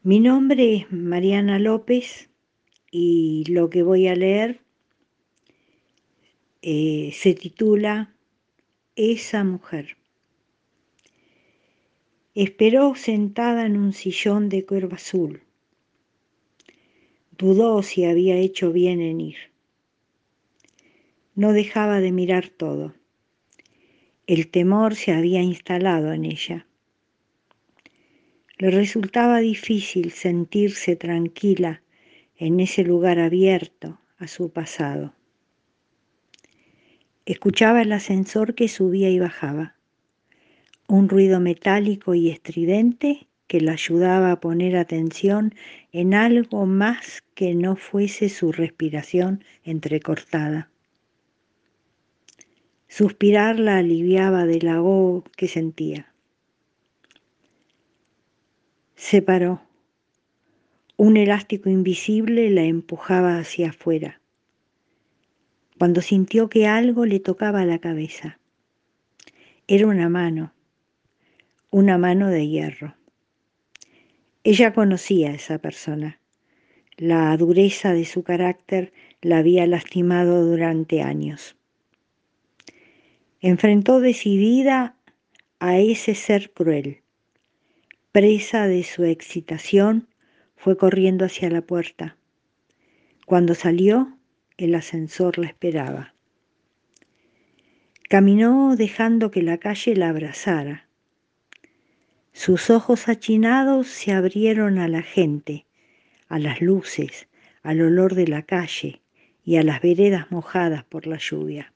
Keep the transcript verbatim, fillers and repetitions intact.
Mi nombre es Mariana López y lo que voy a leer eh, se titula Esa mujer. Esperó sentada en un sillón de cuero azul. Dudó si había hecho bien en ir. No dejaba de mirar todo. El temor se había instalado en ella. Le resultaba difícil sentirse tranquila en ese lugar abierto a su pasado. Escuchaba el ascensor que subía y bajaba, un ruido metálico y estridente que la ayudaba a poner atención en algo más que no fuese su respiración entrecortada. Suspirar la aliviaba del ahogo que sentía. Se paró. Un elástico invisible la empujaba hacia afuera, cuando sintió que algo le tocaba la cabeza. Era una mano, una mano de hierro. Ella conocía a esa persona. La dureza de su carácter la había lastimado durante años. Enfrentó decidida a ese ser cruel. Presa de su excitación, fue corriendo hacia la puerta. Cuando salió, el ascensor la esperaba. Caminó dejando que la calle la abrazara. Sus ojos achinados se abrieron a la gente, a las luces, al olor de la calle y a las veredas mojadas por la lluvia.